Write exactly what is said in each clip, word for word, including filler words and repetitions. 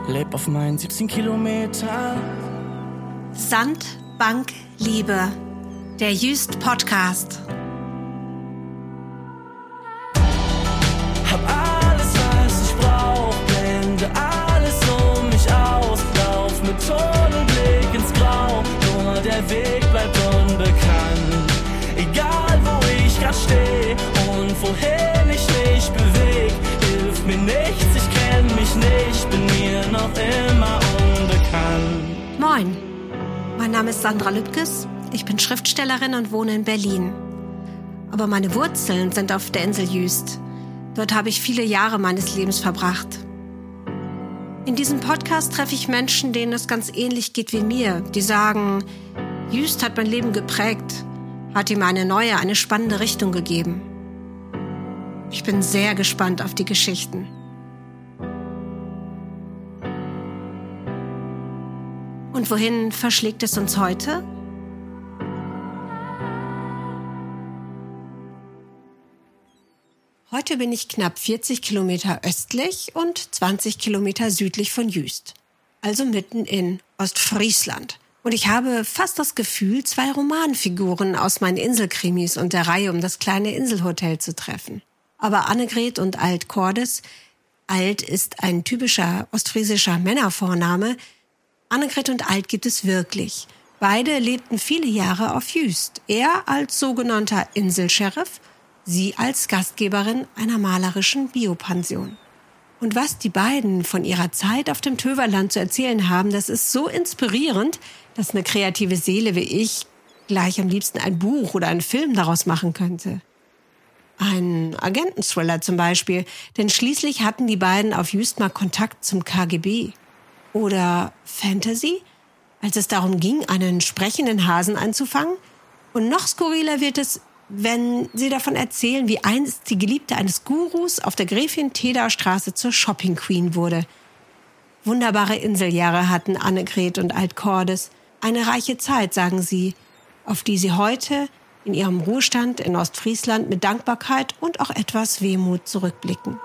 leb auf meinen siebzehn Kilometer. Sand, Bank, Liebe. Der Jüst Podcast. Hab alles, was ich brauch, blende alles um mich aus. Lauf mit Tunnelblick ins Grau, nur der Weg bleibt unbekannt. Egal wo ich grad steh und wohin ich mich beweg, hilft mir nichts, ich kenn mich nicht, bin mir noch immer unbekannt. Moin, mein Name ist Sandra Lübkes, ich bin Schriftstellerin und wohne in Berlin. Aber meine Wurzeln sind auf der Insel Jüst. Dort habe ich viele Jahre meines Lebens verbracht. In diesem Podcast treffe ich Menschen, denen es ganz ähnlich geht wie mir, die sagen, Jüst hat mein Leben geprägt, hat ihm eine neue, eine spannende Richtung gegeben. Ich bin sehr gespannt auf die Geschichten. Und wohin verschlägt es uns heute? Heute bin ich knapp vierzig Kilometer östlich und zwanzig Kilometer südlich von Jüst, also mitten in Ostfriesland. Und ich habe fast das Gefühl, zwei Romanfiguren aus meinen Inselkrimis und der Reihe um das kleine Inselhotel zu treffen. Aber Annegret und Alt Cordes, Alt ist ein typischer ostfriesischer Männervorname, Annegret und Alt gibt es wirklich. Beide lebten viele Jahre auf Jüst. Er als sogenannter Inselsheriff, sie als Gastgeberin einer malerischen Biopension. Und was die beiden von ihrer Zeit auf dem Töverland zu erzählen haben, das ist so inspirierend, dass eine kreative Seele wie ich gleich am liebsten ein Buch oder einen Film daraus machen könnte. Ein Agententhriller zum Beispiel, denn schließlich hatten die beiden auf Jüst mal Kontakt zum K G B. Oder Fantasy, als es darum ging, einen sprechenden Hasen einzufangen. Und noch skurriler wird es, wenn sie davon erzählen, wie einst die Geliebte eines Gurus auf der Gräfin-Teda-Straße zur Shopping Queen wurde. Wunderbare Inseljahre hatten Annegret und Alt Cordes. Eine reiche Zeit, sagen sie, auf die sie heute in ihrem Ruhestand in Ostfriesland mit Dankbarkeit und auch etwas Wehmut zurückblicken.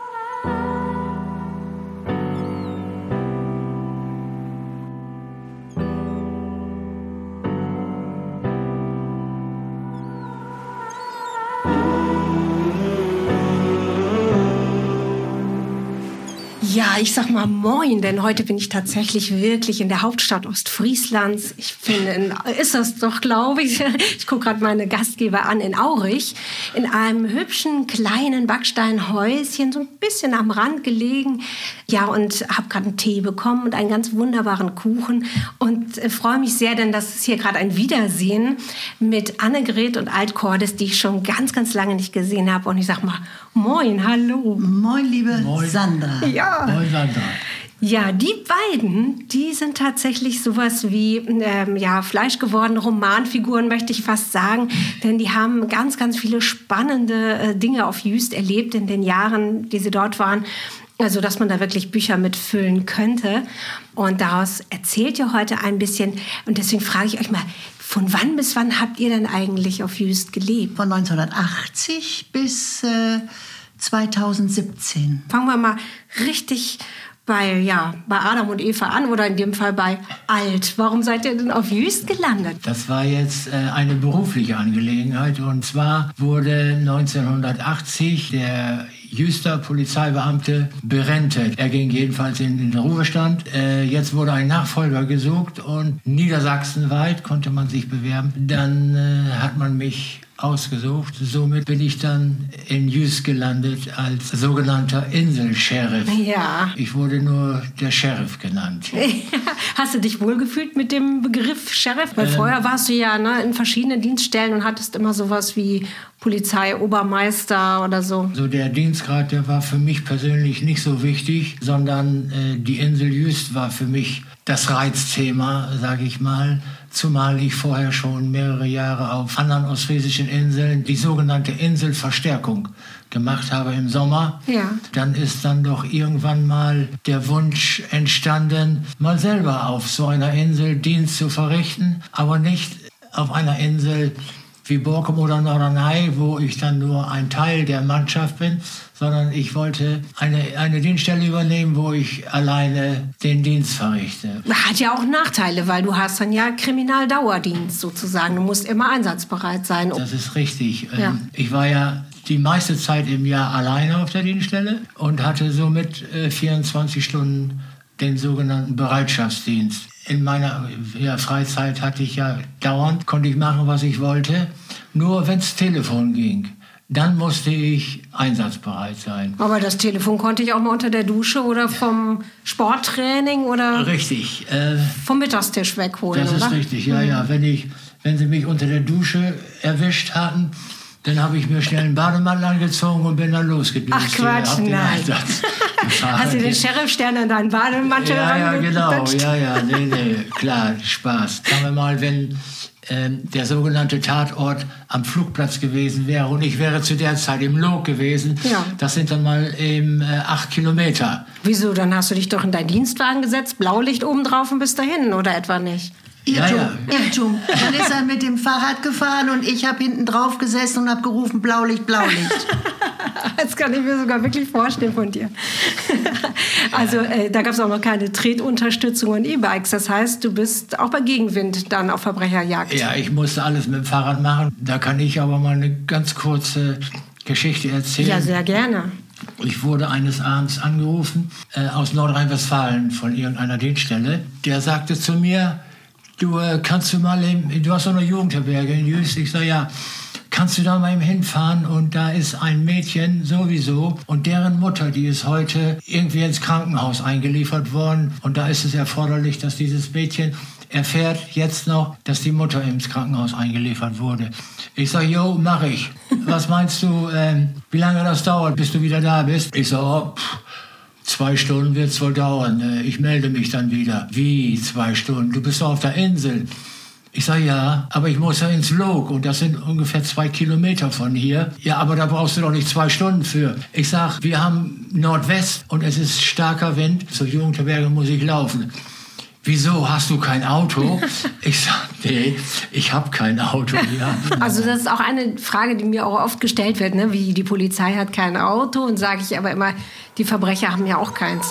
Ja, ich sag mal moin, denn heute bin ich tatsächlich wirklich in der Hauptstadt Ostfrieslands. Ich finde, ist das doch, glaube ich. Ich gucke gerade meine Gastgeber an in Aurich, in einem hübschen kleinen Backsteinhäuschen, so ein bisschen am Rand gelegen. Ja, und habe gerade einen Tee bekommen und einen ganz wunderbaren Kuchen und äh, freue mich sehr, denn das ist hier gerade ein Wiedersehen mit Annegret und Alt Cordes, die ich schon ganz, ganz lange nicht gesehen habe. Und ich sag mal moin, hallo. Moin, liebe Moin. Sandra. Ja. Moin, Sandra. Ja, die beiden, die sind tatsächlich sowas wie ähm, ja, fleischgewordene Romanfiguren, möchte ich fast sagen. Denn die haben ganz, ganz viele spannende äh, Dinge auf Jüst erlebt in den Jahren, die sie dort waren. Also, dass man da wirklich Bücher mitfüllen könnte. Und daraus erzählt ihr heute ein bisschen. Und deswegen frage ich euch mal, von wann bis wann habt ihr denn eigentlich auf Jüst gelebt? Von neunzehnhundertachtzig bis äh, zweitausendsiebzehn. Fangen wir mal richtig bei, ja, bei Adam und Eva an oder in dem Fall bei Alt. Warum seid ihr denn auf Jüst gelandet? Das war jetzt äh, eine berufliche Angelegenheit. Und zwar wurde neunzehnhundertachtzig der Jüster Polizeibeamte berentet. Er ging jedenfalls in, in den Ruhestand. Äh, jetzt wurde ein Nachfolger gesucht und niedersachsenweit konnte man sich bewerben. Dann äh, hat man mich ausgesucht. Somit bin ich dann in Jüst gelandet als sogenannter Inselsheriff. Ja. Ich wurde nur der Sheriff genannt. Hast du dich wohlgefühlt mit dem Begriff Sheriff? Weil ähm, vorher warst du ja ne, in verschiedenen Dienststellen und hattest immer sowas wie Polizeiobermeister oder so. So der Dienstgrad, der war für mich persönlich nicht so wichtig, sondern äh, die Insel Jüst war für mich das Reizthema, sage ich mal. Zumal ich vorher schon mehrere Jahre auf anderen ostfriesischen Inseln die sogenannte Inselverstärkung gemacht habe im Sommer. Ja. Dann ist dann doch irgendwann mal der Wunsch entstanden, mal selber auf so einer Insel Dienst zu verrichten, aber nicht auf einer Insel wie Borkum oder Norderney, wo ich dann nur ein Teil der Mannschaft bin, sondern ich wollte eine, eine Dienststelle übernehmen, wo ich alleine den Dienst verrichte. Hat ja auch Nachteile, weil du hast dann ja Kriminaldauerdienst sozusagen. Du musst immer einsatzbereit sein. Das ist richtig. Ja. Ich war ja die meiste Zeit im Jahr alleine auf der Dienststelle und hatte somit äh, vierundzwanzig Stunden den sogenannten Bereitschaftsdienst. In meiner ja, Freizeit hatte ich ja dauernd, konnte ich machen, was ich wollte, nur wenns Telefon ging. Dann musste ich einsatzbereit sein. Aber das Telefon konnte ich auch mal unter der Dusche oder vom Sporttraining oder Richtig. Äh, vom Mittagstisch wegholen, das oder? ist richtig, ja, ja. Wenn, ich, wenn sie mich unter der Dusche erwischt hatten, dann habe ich mir schnell einen Bademantel angezogen und bin dann losgedüst. Ach Quatsch, nein. Hast du den Sheriffstern an deinen Bademantel Ja, ja, genau. rangeklatscht? Ja, ja, nee, nee, klar, Spaß. Sagen wir mal, wenn ähm, der sogenannte Tatort am Flugplatz gewesen wäre und ich wäre zu der Zeit im Log gewesen, Ja. das sind dann mal eben äh, acht Kilometer. Wieso? Dann hast du dich doch in deinen Dienstwagen gesetzt, Blaulicht oben drauf und bis dahin, oder etwa nicht? Ja, Irrtum, ja. Irrtum. Dann ist er mit dem Fahrrad gefahren und ich habe hinten drauf gesessen und habe gerufen, Blaulicht, Blaulicht. Das kann ich mir sogar wirklich vorstellen von dir. Also äh, da gab es auch noch keine Tretunterstützung und E-Bikes. Das heißt, du bist auch bei Gegenwind dann auf Verbrecherjagd. Ja, ich musste alles mit dem Fahrrad machen. Da kann ich aber mal eine ganz kurze Geschichte erzählen. Ja, sehr gerne. Ich wurde eines Abends angerufen äh, aus Nordrhein-Westfalen von irgendeiner Dienststelle. Der sagte zu mir, du äh, kannst du mal, im, du hast so eine Jugendherberge in Jüst. Ich sage, ja, kannst du da mal eben hinfahren? Und da ist ein Mädchen sowieso und deren Mutter, die ist heute irgendwie ins Krankenhaus eingeliefert worden. Und da ist es erforderlich, dass dieses Mädchen erfährt jetzt noch, dass die Mutter ins Krankenhaus eingeliefert wurde. Ich sage, jo, mach ich. Was meinst du, ähm, wie lange das dauert, bis du wieder da bist? Ich sage, oh, pff, zwei Stunden wird es wohl dauern. Ich melde mich dann wieder. Wie zwei Stunden? Du bist doch auf der Insel. Ich sage, ja, aber ich muss ja ins Log und das sind ungefähr zwei Kilometer von hier. Ja, aber da brauchst du doch nicht zwei Stunden für. Ich sage, wir haben Nordwest und es ist starker Wind. Zur Jugendherberge muss ich laufen. Wieso, hast du kein Auto? Ich sage, nee, ich habe kein Auto. Ja. Also das ist auch eine Frage, die mir auch oft gestellt wird, ne? Wie die Polizei hat kein Auto und sage ich aber immer, die Verbrecher haben ja auch keins.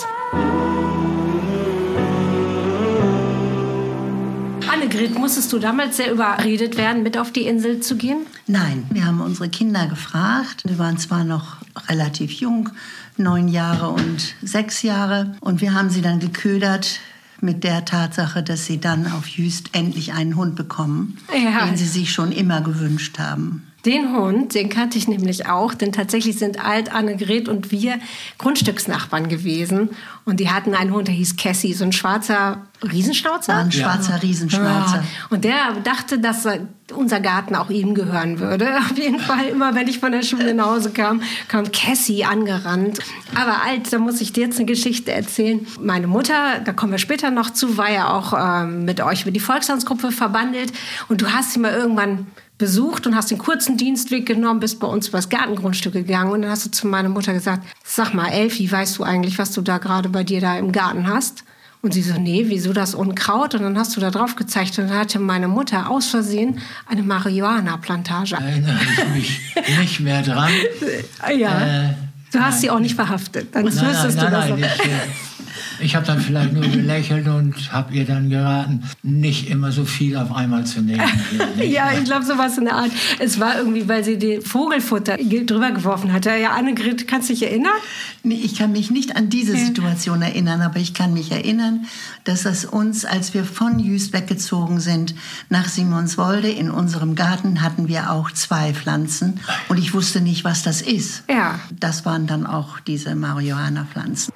Annegret, musstest du damals sehr überredet werden, mit auf die Insel zu gehen? Nein, wir haben unsere Kinder gefragt. Die waren zwar noch relativ jung, neun Jahre und sechs Jahre. Und wir haben sie dann geködert mit der Tatsache, dass sie dann auf Jüst endlich einen Hund bekommen, Ja. den sie sich schon immer gewünscht haben. Den Hund, den kannte ich nämlich auch, denn tatsächlich sind Alt, Annegret und wir Grundstücksnachbarn gewesen. Und die hatten einen Hund, der hieß Cassie, so ein schwarzer Riesenschnauzer. War ein schwarzer Riesenschnauzer. Ja. Und der dachte, dass unser Garten auch ihm gehören würde. Auf jeden Fall, immer wenn ich von der Schule nach Hause kam, kam Cassie angerannt. Aber Alt, da muss ich dir jetzt eine Geschichte erzählen. Meine Mutter, da kommen wir später noch zu, war ja auch ähm, mit euch über die Volkstanzgruppe verbandelt. Und du hast sie mal irgendwann besucht und hast den kurzen Dienstweg genommen, bist bei uns übers Gartengrundstück gegangen und dann hast du zu meiner Mutter gesagt, sag mal, Elfi, weißt du eigentlich, was du da gerade bei dir da im Garten hast? Und sie so, nee, wieso das Unkraut? Und dann hast du da drauf gezeigt und dann hatte meine Mutter aus Versehen eine Marihuana-Plantage. Erinnere ich mich nicht mehr dran. Ja, Äh, du hast sie auch nicht verhaftet, dann Nein, nein, wüsstest nein, du das nein, noch. ich, äh, ich habe dann vielleicht nur gelächelt und habe ihr dann geraten, nicht immer so viel auf einmal zu nehmen. Ja, ich glaube, sowas in der Art. Es war irgendwie, weil sie die Vogelfutter drüber geworfen hatte. Ja, Annegret, kannst du dich erinnern? Nee, ich kann mich nicht an diese Situation erinnern, aber ich kann mich erinnern, dass es uns, als wir von Jüst weggezogen sind, nach Simonswolde in unserem Garten hatten wir auch zwei Pflanzen und ich wusste nicht, was das ist. Ja. Das waren dann auch diese Marihuana-Pflanzen.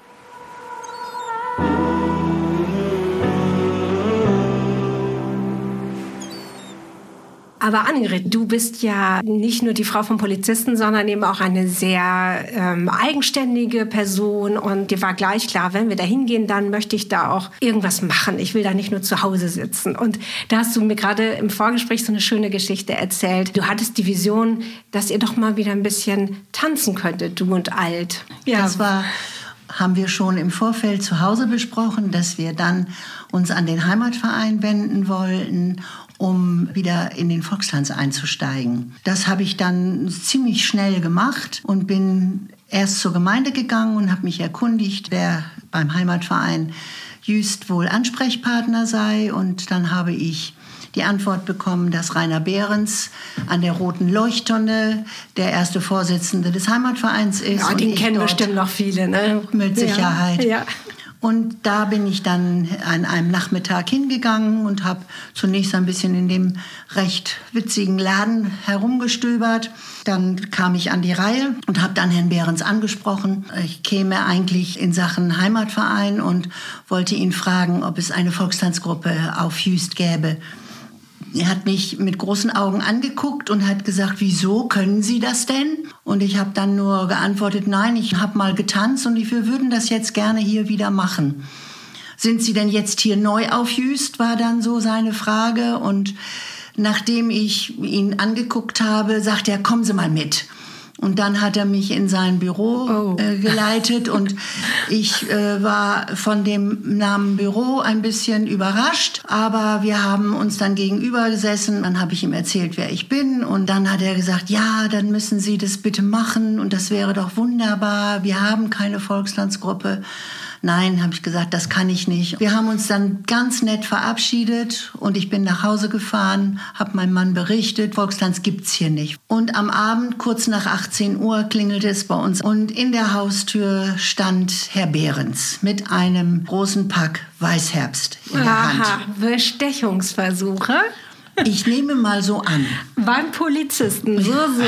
Aber Annegret, du bist ja nicht nur die Frau vom Polizisten, sondern eben auch eine sehr ähm, eigenständige Person. Und dir war gleich klar, wenn wir da hingehen, dann möchte ich da auch irgendwas machen. Ich will da nicht nur zu Hause sitzen. Und da hast du mir gerade im Vorgespräch so eine schöne Geschichte erzählt. Du hattest die Vision, dass ihr doch mal wieder ein bisschen tanzen könntet, du und Alt. Ja. Das war, haben wir schon im Vorfeld zu Hause besprochen, dass wir dann uns an den Heimatverein wenden wollten, um wieder in den Volkstanz einzusteigen. Das habe ich dann ziemlich schnell gemacht und bin erst zur Gemeinde gegangen und habe mich erkundigt, wer beim Heimatverein Jüst wohl Ansprechpartner sei. Und dann habe ich die Antwort bekommen, dass Rainer Behrens an der Roten Leuchttonne der erste Vorsitzende des Heimatvereins ist. Ja, den kennen bestimmt noch viele, ne? Mit Sicherheit. Ja, ja. Und da bin ich dann an einem Nachmittag hingegangen und habe zunächst ein bisschen in dem recht witzigen Laden herumgestöbert. Dann kam ich an die Reihe und habe dann Herrn Behrens angesprochen. Ich käme eigentlich in Sachen Heimatverein und wollte ihn fragen, ob es eine Volkstanzgruppe auf Jüst gäbe. Er hat mich mit großen Augen angeguckt und hat gesagt, wieso, können Sie das denn? Und ich habe dann nur geantwortet, nein, ich habe mal getanzt und wir würden das jetzt gerne hier wieder machen. Sind Sie denn jetzt hier neu auf Jüst, war dann so seine Frage. Und nachdem ich ihn angeguckt habe, sagte er, kommen Sie mal mit. Und dann hat er mich in sein Büro oh. äh, geleitet und ich äh, war von dem Namen Büro ein bisschen überrascht. Aber wir haben uns dann gegenüber gesessen. Dann habe ich ihm erzählt, wer ich bin. Und dann hat er gesagt, ja, dann müssen Sie das bitte machen. Und das wäre doch wunderbar. Wir haben keine Volkstanzgruppe. Nein, habe ich gesagt, das kann ich nicht. Wir haben uns dann ganz nett verabschiedet und ich bin nach Hause gefahren, habe meinem Mann berichtet, Volkstanz gibt's hier nicht. Und am Abend, kurz nach achtzehn Uhr, klingelte es bei uns und in der Haustür stand Herr Behrens mit einem großen Pack Weißherbst in der Aha, Hand. Bestechungsversuche. Ich nehme mal so an. Waren Polizisten, so, so.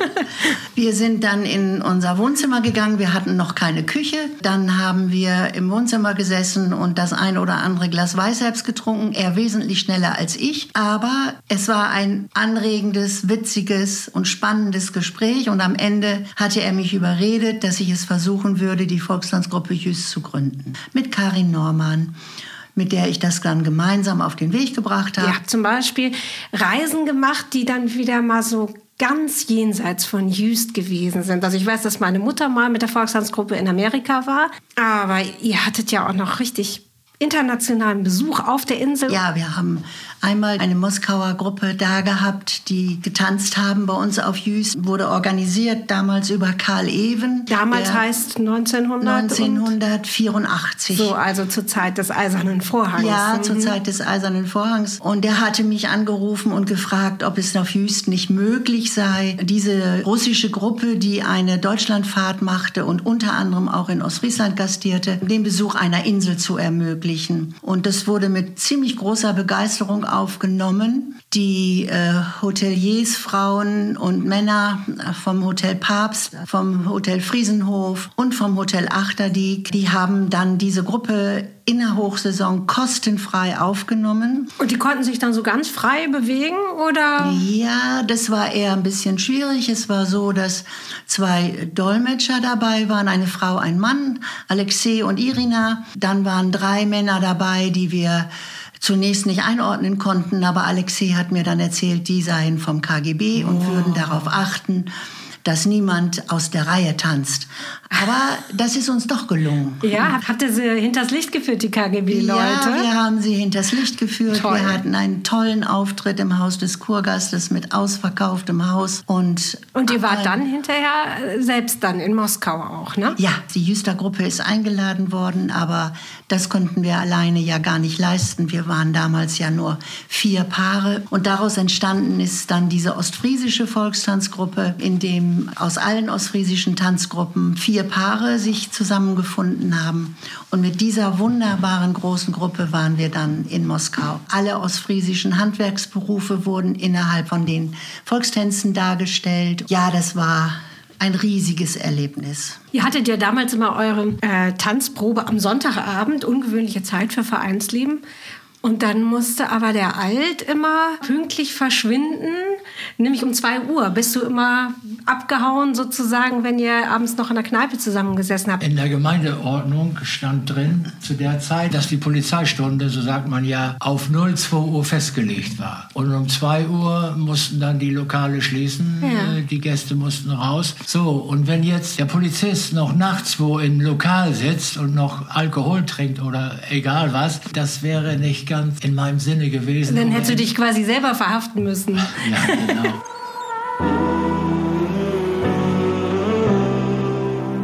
Wir sind dann in unser Wohnzimmer gegangen. Wir hatten noch keine Küche. Dann haben wir im Wohnzimmer gesessen und das ein oder andere Glas Weißherbst getrunken. Er wesentlich schneller als ich. Aber es war ein anregendes, witziges und spannendes Gespräch. Und am Ende hatte er mich überredet, dass ich es versuchen würde, die Volkstanzgruppe Jüst zu gründen. Mit Karin Norman, mit der ich das dann gemeinsam auf den Weg gebracht habe. Ihr habt zum Beispiel Reisen gemacht, die dann wieder mal so ganz jenseits von Jüst gewesen sind. Also ich weiß, dass meine Mutter mal mit der Volkstanzgruppe in Amerika war, aber ihr hattet ja auch noch richtig internationalen Besuch auf der Insel. Ja, wir haben einmal eine Moskauer Gruppe da gehabt, die getanzt haben bei uns auf Jüst. Wurde organisiert damals über Karl Even. Damals heißt neunzehnhundert neunzehnhundertvierundachtzig. So, also zur Zeit des Eisernen Vorhangs. Ja, mhm. zur Zeit des Eisernen Vorhangs. Und der hatte mich angerufen und gefragt, ob es auf Jüst nicht möglich sei, diese russische Gruppe, die eine Deutschlandfahrt machte und unter anderem auch in Ostfriesland gastierte, den Besuch einer Insel zu ermöglichen. Und das wurde mit ziemlich großer Begeisterung aufgenommen. Die äh, Hoteliers, Frauen und Männer vom Hotel Papst, vom Hotel Friesenhof und vom Hotel Achterdiek, die haben dann diese Gruppe in der Hochsaison kostenfrei aufgenommen. Und die konnten sich dann so ganz frei bewegen, oder? Ja, das war eher ein bisschen schwierig. Es war so, dass zwei Dolmetscher dabei waren, eine Frau, ein Mann, Alexei und Irina. Dann waren drei Männer dabei, die wir zunächst nicht einordnen konnten, aber Alexei hat mir dann erzählt, die seien vom K G B und oh. würden darauf achten, dass niemand aus der Reihe tanzt. Aber das ist uns doch gelungen. Ja, habt ihr sie hinters Licht geführt, die K G B-Leute? Ja, wir haben sie hinters Licht geführt. Toll. Wir hatten einen tollen Auftritt im Haus des Kurgastes mit ausverkauftem Haus. Und, und ihr wart dann hinterher selbst dann in Moskau auch, ne? Ja, die Jüster-Gruppe ist eingeladen worden, aber das konnten wir alleine ja gar nicht leisten. Wir waren damals ja nur vier Paare. Und daraus entstanden ist dann diese ostfriesische Volkstanzgruppe, in dem aus allen ostfriesischen Tanzgruppen vier Paare sich zusammengefunden haben. Und mit dieser wunderbaren großen Gruppe waren wir dann in Moskau. Alle ostfriesischen Handwerksberufe wurden innerhalb von den Volkstänzen dargestellt. Ja, das war ein riesiges Erlebnis. Ihr hattet ja damals immer eure äh, Tanzprobe am Sonntagabend, ungewöhnliche Zeit für Vereinsleben. Und dann musste aber der Alt immer pünktlich verschwinden, nämlich um zwei Uhr. Bist du immer abgehauen sozusagen, wenn ihr abends noch in der Kneipe zusammengesessen habt? In der Gemeindeordnung stand drin zu der Zeit, dass die Polizeistunde, so sagt man ja, auf null zwei Uhr festgelegt war. Und um zwei Uhr mussten dann die Lokale schließen, ja. Die Gäste mussten raus. So, und wenn jetzt der Polizist noch nachts wo im Lokal sitzt und noch Alkohol trinkt oder egal was, das wäre nicht ganz in meinem Sinne gewesen. Dann hättest du dich quasi selber verhaften müssen. Ja, genau.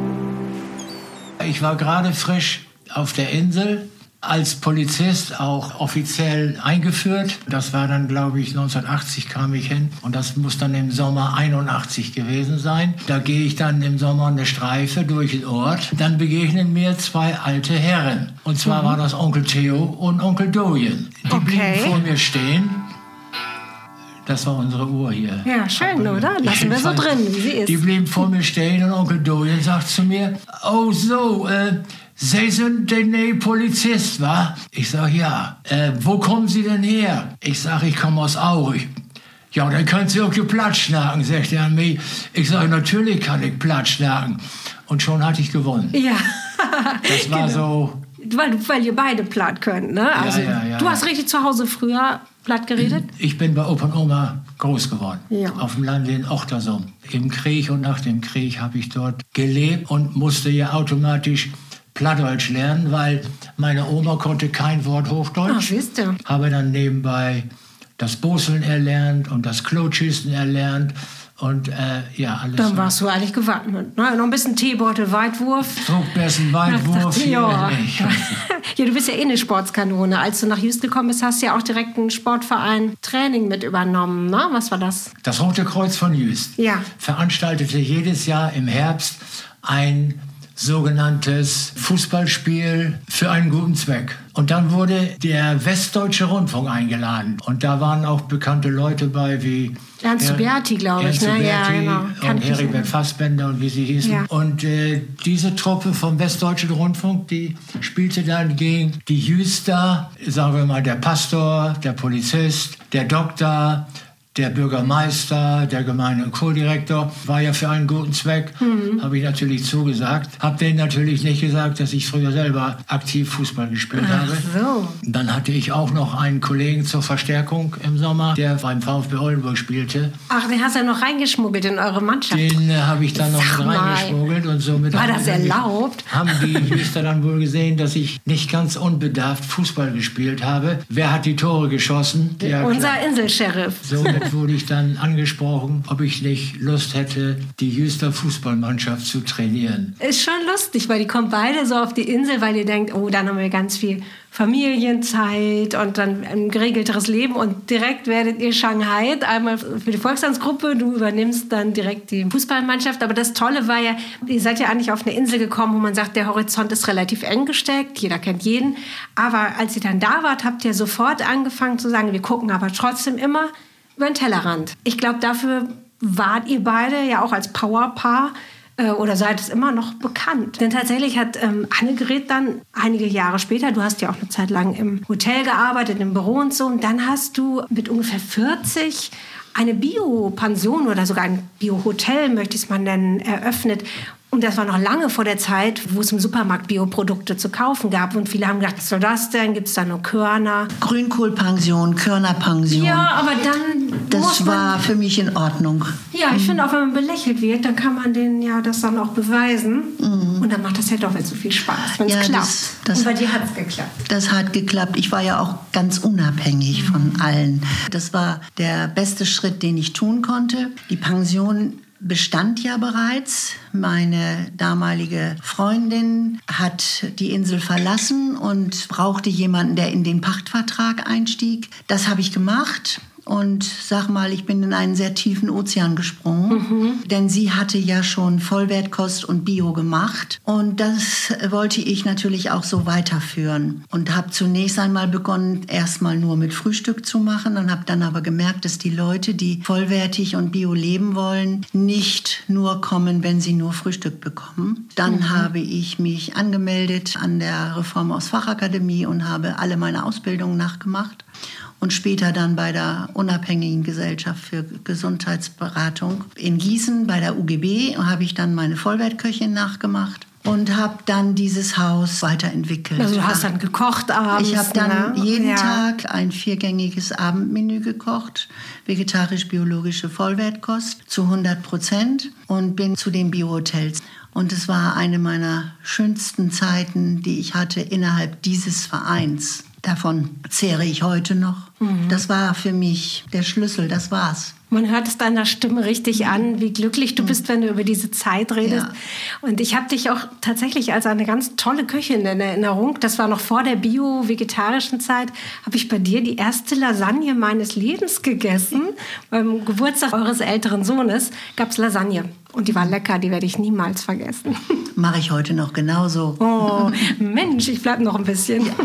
Ich war gerade frisch auf der Insel, als Polizist auch offiziell eingeführt. Das war dann, glaube ich, neunzehnhundertachtzig kam ich hin. Und das muss dann im Sommer einundachtzig gewesen sein. Da gehe ich dann im Sommer eine Streife durch den Ort. Dann begegnen mir zwei alte Herren. Und zwar mhm. war das Onkel Theo und Onkel Dojen. Die okay. blieben vor mir stehen. Das war unsere Uhr hier. Ja, schön, oder? Lassen wir so drin, wie sie ist. Die blieben vor mir stehen und Onkel Dojen sagt zu mir, oh so, äh, Sie sind der neue Polizist, wa? Ich sag, ja. Äh, wo kommen Sie denn her? Ich sag, ich komme aus Aurich. Ja, dann können Sie auch Platt schnacken, sagt er an mich. Ich sag, natürlich kann ich Platt schnacken. Und schon hatte ich gewonnen. Ja. Das war genau. so... Weil, weil ihr beide Platt könnt, ne? Also, ja, ja, ja, du hast ja. richtig zu Hause früher Platt geredet? Ich bin bei Opa und Oma groß geworden. Ja. Auf dem Land in Ochtersum. Im Krieg und nach dem Krieg habe ich dort gelebt und musste ja automatisch Plattdeutsch lernen, weil meine Oma konnte kein Wort Hochdeutsch. Ach, siehst du. Habe dann nebenbei das Boseln erlernt und das Klotschießen erlernt und äh, ja, alles. Dann warst du eigentlich gewappnet. Ne? Noch ein bisschen Teebeutel, Weitwurf. Druckbessen, Weitwurf. Dachte, ja. Ja. Ja, du bist ja eh eine Sportskanone. Als du nach Jüst gekommen bist, hast du ja auch direkt einen Sportverein Training mit übernommen. Ne? Was war das? Das Rote Kreuz von Jüst ja. veranstaltete jedes Jahr im Herbst ein sogenanntes Fußballspiel für einen guten Zweck. Und dann wurde der Westdeutsche Rundfunk eingeladen. Und da waren auch bekannte Leute bei wie Ernst Huberti, glaube ich. Ernst Ne? Ja, Huberti genau. Kann und Heribert Fassbender und wie sie hießen. Ja. Und äh, diese Truppe vom Westdeutschen Rundfunk, die spielte dann gegen die Jüster, sagen wir mal der Pastor, der Polizist, der Doktor, der Bürgermeister, der Gemeinde- und Kurdirektor, war ja für einen guten Zweck, mhm. habe ich natürlich zugesagt. Habe denen natürlich nicht gesagt, dass ich früher selber aktiv Fußball gespielt Ach habe. So. Dann hatte ich auch noch einen Kollegen zur Verstärkung im Sommer, der beim VfB Oldenburg spielte. Ach, den hast du ja noch reingeschmuggelt in eure Mannschaft. Den äh, habe ich dann noch Sag mit mal. reingeschmuggelt. Und somit War haben das die- erlaubt? Haben die Jüster dann wohl gesehen, dass ich nicht ganz unbedarft Fußball gespielt habe. Wer hat die Tore geschossen? Ja, Unser klar. Inselsheriff. Somit wurde ich dann angesprochen, ob ich nicht Lust hätte, die Jüster Fußballmannschaft zu trainieren. Ist schon lustig, weil die kommen beide so auf die Insel, weil ihr denkt, oh, dann haben wir ganz viel Familienzeit und dann ein geregelteres Leben und direkt werdet ihr Shanghai, einmal für die Volkstanzgruppe, du übernimmst dann direkt die Fußballmannschaft. Aber das Tolle war ja, ihr seid ja eigentlich auf eine Insel gekommen, wo man sagt, der Horizont ist relativ eng gesteckt, jeder kennt jeden. Aber als ihr dann da wart, habt ihr sofort angefangen zu sagen, wir gucken aber trotzdem immer über den Tellerrand. Ich glaube, dafür wart ihr beide ja auch als Powerpaar äh, oder seid es immer noch bekannt. Denn tatsächlich hat ähm, Annegret dann einige Jahre später, du hast ja auch eine Zeit lang im Hotel gearbeitet, im Büro und so, und dann hast du mit ungefähr vierzig eine Bio-Pension oder sogar ein Bio-Hotel, möchte ich es mal nennen, eröffnet. Und das war noch lange vor der Zeit, wo es im Supermarkt Bioprodukte zu kaufen gab. Und viele haben gedacht, was soll das denn? Gibt es da nur Körner? Grünkohlpension, Körnerpension. Ja, aber dann Das muss man... war für mich in Ordnung. Ja, ich finde auch, wenn man belächelt wird, dann kann man denen ja das dann auch beweisen. Mhm. Und dann macht das ja doch so viel Spaß, wenn es Ja, klappt. das- das- Und bei dir hat es geklappt. Das hat geklappt. Ich war ja auch ganz unabhängig von allen. Das war der beste Schritt, den ich tun konnte. Die Pension bestand ja bereits. Meine damalige Freundin hat die Insel verlassen und brauchte jemanden, der in den Pachtvertrag einstieg. Das habe ich gemacht. Und sag mal, ich bin in einen sehr tiefen Ozean gesprungen, mhm. denn sie hatte ja schon Vollwertkost und Bio gemacht. Und das wollte ich natürlich auch so weiterführen. Und habe zunächst einmal begonnen, erstmal nur mit Frühstück zu machen und habe dann aber gemerkt, dass die Leute, die vollwertig und Bio leben wollen, nicht nur kommen, wenn sie nur Frühstück bekommen. Dann mhm. habe ich mich angemeldet an der Reform aus Fachakademie und habe alle meine Ausbildungen nachgemacht. Und später dann bei der Unabhängigen Gesellschaft für Gesundheitsberatung in Gießen bei der U G B habe ich dann meine Vollwertköchin nachgemacht und habe dann dieses Haus weiterentwickelt. Also du hast dann gekocht abends. Ich habe dann ne? jeden ja. Tag ein viergängiges Abendmenü gekocht, vegetarisch-biologische Vollwertkost zu hundert Prozent und bin zu den Biohotels. Und es war eine meiner schönsten Zeiten, die ich hatte innerhalb dieses Vereins. Davon zehre ich heute noch. Mhm. Das war für mich der Schlüssel, das war's. Man hört es deiner Stimme richtig an, wie glücklich du bist, wenn du über diese Zeit redest. Ja. Und ich habe dich auch tatsächlich als eine ganz tolle Köchin in Erinnerung. Das war noch vor der bio-vegetarischen Zeit. Habe ich bei dir die erste Lasagne meines Lebens gegessen. Beim Geburtstag eures älteren Sohnes gab es Lasagne. Und die war lecker, die werde ich niemals vergessen. Mache ich heute noch genauso. Oh, Mensch, ich bleib noch ein bisschen. Ja.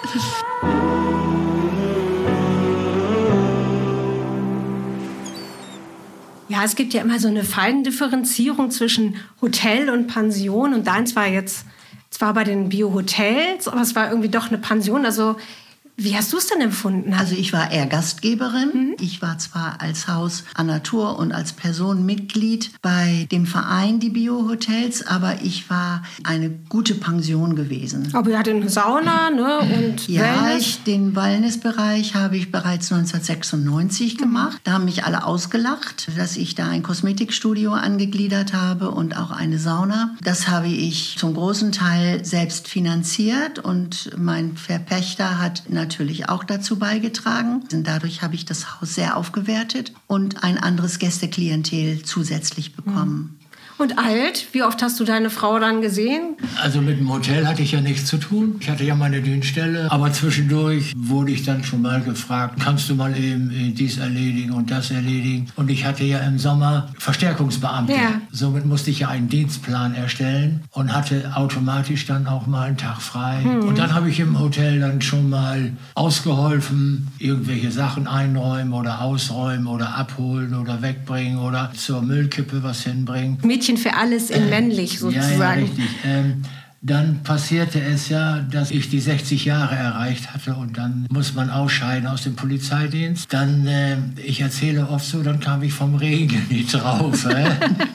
Ja, es gibt ja immer so eine Fallendifferenzierung zwischen Hotel und Pension. Und deins war jetzt zwar bei den Bio-Hotels, aber es war irgendwie doch eine Pension. Also wie hast du es denn empfunden? Also ich war eher Gastgeberin. Mhm. Ich war zwar als Haus an Natur und als Person Mitglied bei dem Verein die Bio-Hotels, aber ich war eine gute Pension gewesen. Aber ihr hattet eine Sauna, ne? Und ja, Wellness. ich, den Wellnessbereich habe ich bereits neunzehnhundertsechsundneunzig gemacht. Da haben mich alle ausgelacht, dass ich da ein Kosmetikstudio angegliedert habe und auch eine Sauna. Das habe ich zum großen Teil selbst finanziert und mein Verpächter hat natürlich auch dazu beigetragen. Und dadurch habe ich das Haus sehr aufgewertet und ein anderes Gästeklientel zusätzlich bekommen. Und alt? Wie oft hast du deine Frau dann gesehen? Also mit dem Hotel hatte ich ja nichts zu tun. Ich hatte ja meine Dienststelle. Aber zwischendurch wurde ich dann schon mal gefragt, kannst du mal eben dies erledigen und das erledigen? Und ich hatte ja im Sommer Verstärkungsbeamte. Ja. Somit musste ich ja einen Dienstplan erstellen und hatte automatisch dann auch mal einen Tag frei. Mhm. Und dann habe ich im Hotel dann schon mal ausgeholfen, irgendwelche Sachen einräumen oder ausräumen oder abholen oder wegbringen oder zur Müllkippe was hinbringen. Mädchen für alles in männlich sozusagen. Ja, ja, richtig. Ähm, dann passierte es ja, dass ich die sechzig Jahre erreicht hatte und dann muss man ausscheiden aus dem Polizeidienst. Dann, äh, ich erzähle oft so, dann kam ich vom Regen nicht drauf. Äh?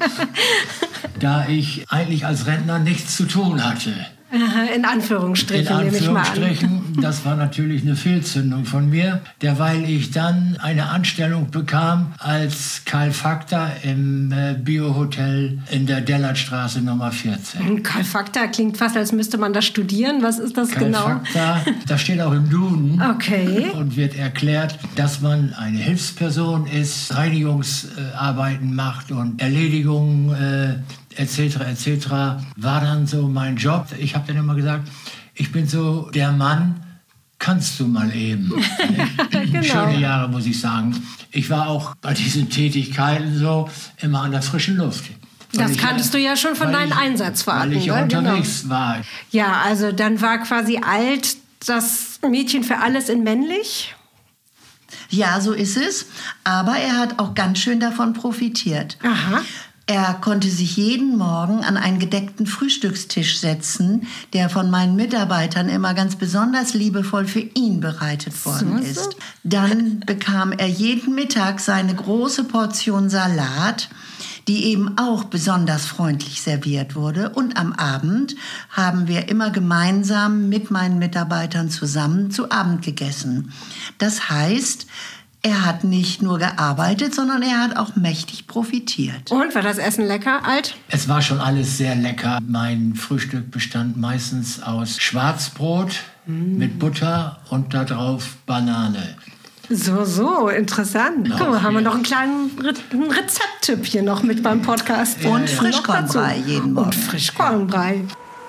Da ich eigentlich als Rentner nichts zu tun hatte. In Anführungsstrichen, In nehme ich mal Anführungsstrichen, an. Das war natürlich eine Fehlzündung von mir, derweil ich dann eine Anstellung bekam als Kalfaktor im äh, Bio-Hotel in der Dellertstraße Nummer vierzehn. Kalfaktor klingt fast, als müsste man das studieren. Was ist das genau? Kalfaktor, das steht auch im Duden. Okay. Und wird erklärt, dass man eine Hilfsperson ist, Reinigungsarbeiten macht und Erledigungen äh, et cetera et cetera war dann so mein Job. Ich habe dann immer gesagt, ich bin so der Mann, kannst du mal eben. Genau. Schöne Jahre, muss ich sagen. Ich war auch bei diesen Tätigkeiten so immer an der frischen Luft. Das kanntest ja, du ja schon von deinen ich, Einsatzfahrten. Weil ich ja ne? unterwegs genau. war. Ja, also dann war quasi alt das Mädchen für alles in männlich. Ja, so ist es. Aber er hat auch ganz schön davon profitiert. Aha. Er konnte sich jeden Morgen an einen gedeckten Frühstückstisch setzen, der von meinen Mitarbeitern immer ganz besonders liebevoll für ihn bereitet worden so, so. ist. Dann bekam er jeden Mittag seine große Portion Salat, die eben auch besonders freundlich serviert wurde. Und am Abend haben wir immer gemeinsam mit meinen Mitarbeitern zusammen zu Abend gegessen. Das heißt, er hat nicht nur gearbeitet, sondern er hat auch mächtig profitiert. Und war das Essen lecker, alt? Es war schon alles sehr lecker. Mein Frühstück bestand meistens aus Schwarzbrot mm. mit Butter und darauf Banane. So, so, interessant. Guck mal, haben wir noch einen kleinen Re- einen Rezepttipp hier noch mit beim Podcast. Und ja, Frischkornbrei jeden Morgen. Und Frischkornbrei.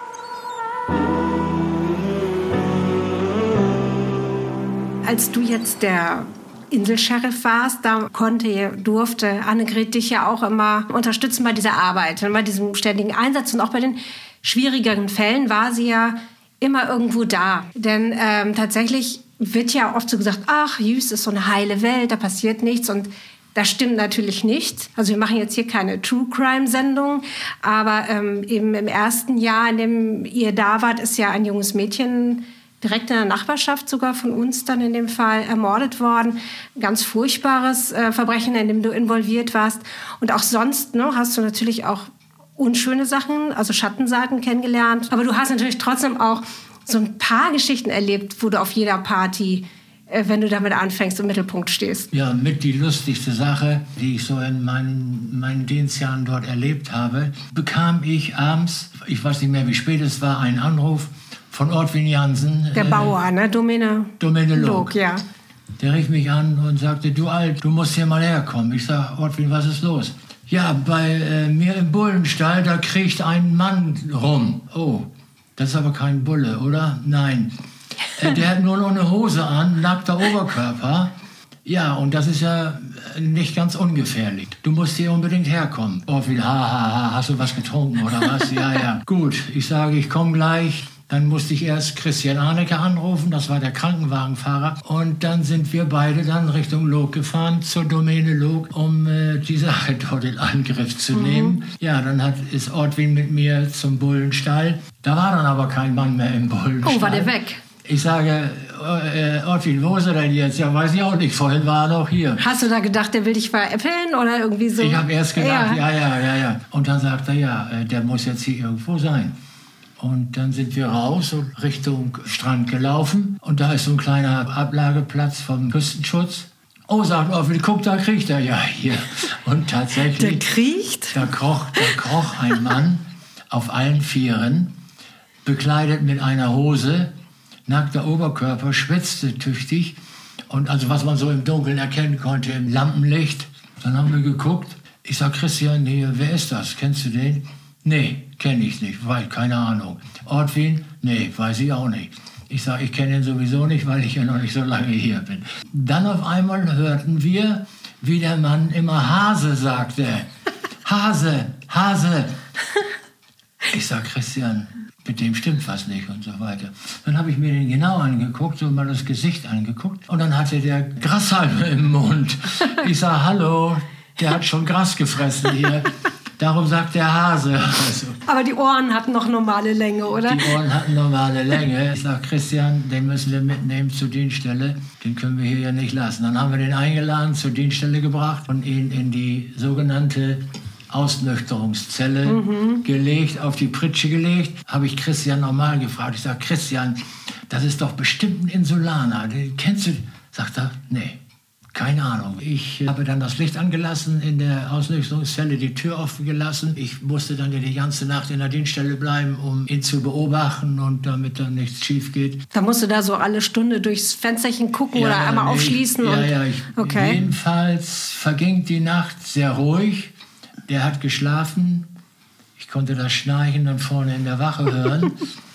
Als du jetzt der Inselsheriff warst, da konnte, durfte Annegret dich ja auch immer unterstützen bei dieser Arbeit, bei diesem ständigen Einsatz. Und auch bei den schwierigeren Fällen war sie ja immer irgendwo da. Denn ähm, tatsächlich wird ja oft so gesagt, ach, Jüst ist so eine heile Welt, da passiert nichts. Und das stimmt natürlich nicht. Also wir machen jetzt hier keine True-Crime-Sendung, aber ähm, eben im ersten Jahr, in dem ihr da wart, ist ja ein junges Mädchen direkt in der Nachbarschaft sogar von uns dann in dem Fall ermordet worden. Ein ganz furchtbares äh, Verbrechen, in dem du involviert warst. Und auch sonst ne, hast du natürlich auch unschöne Sachen, also Schattenseiten kennengelernt. Aber du hast natürlich trotzdem auch so ein paar Geschichten erlebt, wo du auf jeder Party, äh, wenn du damit anfängst, im Mittelpunkt stehst. Ja, mit die lustigste Sache, die ich so in meinen, meinen Dienstjahren dort erlebt habe, bekam ich abends, ich weiß nicht mehr, wie spät es war, einen Anruf von Ortwin Jansen. Der Bauer, äh, ne? Domine, Domine Log. Log, ja. Der rief mich an und sagte, du Alt, du musst hier mal herkommen. Ich sag, Ortwin, was ist los? Ja, bei äh, mir im Bullenstall, da kriecht ein Mann rum. Oh, das ist aber kein Bulle, oder? Nein. Äh, der hat nur noch eine Hose an, nackter Oberkörper. Ja, und das ist ja nicht ganz ungefährlich. Du musst hier unbedingt herkommen. Ortwin, ha, ha, ha, hast du was getrunken oder was? Ja, ja. Gut, ich sage, ich komme gleich. Dann musste ich erst Christian Arnecke anrufen, das war der Krankenwagenfahrer. Und dann sind wir beide dann Richtung Log gefahren, zur Domäne Log, um äh, die Sache dort in Angriff zu mhm. nehmen. Ja, dann hat, ist Ortwin mit mir zum Bullenstall. Da war dann aber kein Mann mehr im Bullenstall. Oh, war der weg? Ich sage, äh, Ortwin, wo ist er denn jetzt? Ja, weiß ich auch nicht, vorhin war er noch hier. Hast du da gedacht, der will dich veräppeln oder irgendwie so? Ich habe erst gedacht, ja. ja, ja, ja, ja. Und dann sagt er, ja, der muss jetzt hier irgendwo sein. Und dann sind wir raus und Richtung Strand gelaufen. Und da ist so ein kleiner Ablageplatz vom Küstenschutz. Oh, sagt Ortwin, guck, da kriecht er. Ja, hier. Und tatsächlich... Der kriecht? Da kroch, da kroch ein Mann auf allen Vieren, bekleidet mit einer Hose, nackter Oberkörper, schwitzte tüchtig. Und also was man so im Dunkeln erkennen konnte, im Lampenlicht. Dann haben wir geguckt. Ich sag, Christian, hier, wer ist das? Kennst du den? Nee, kenne ich nicht, weil keine Ahnung. Ortwin? Nee, weiß ich auch nicht. Ich sage, ich kenne ihn sowieso nicht, weil ich ja noch nicht so lange hier bin. Dann auf einmal hörten wir, wie der Mann immer Hase sagte. Hase, Hase. Ich sage, Christian, mit dem stimmt was nicht und so weiter. Dann habe ich mir den genau angeguckt, so mal das Gesicht angeguckt. Und dann hatte der Grashalme im Mund. Ich sage, hallo, der hat schon Gras gefressen hier. Darum sagt der Hase. Also, aber die Ohren hatten noch normale Länge, oder? Die Ohren hatten normale Länge. Ich sage, Christian, den müssen wir mitnehmen zur Dienststelle. Den können wir hier ja nicht lassen. Dann haben wir den eingeladen, zur Dienststelle gebracht und ihn in die sogenannte Ausnüchterungszelle mhm. gelegt, auf die Pritsche gelegt. Habe ich Christian nochmal gefragt. Ich sage, Christian, das ist doch bestimmt ein Insulaner. Den kennst du? Sagt er, nee. Keine Ahnung. Ich habe dann das Licht angelassen, in der Ausnüchterungszelle die Tür offen gelassen. Ich musste dann ja die ganze Nacht in der Dienststelle bleiben, um ihn zu beobachten und damit dann nichts schief geht. Da musst du da so alle Stunde durchs Fensterchen gucken ja, oder einmal nee, aufschließen? Ja, und ja. Ich, okay. Jedenfalls verging die Nacht sehr ruhig. Der hat geschlafen. Ich konnte das Schnarchen dann vorne in der Wache hören.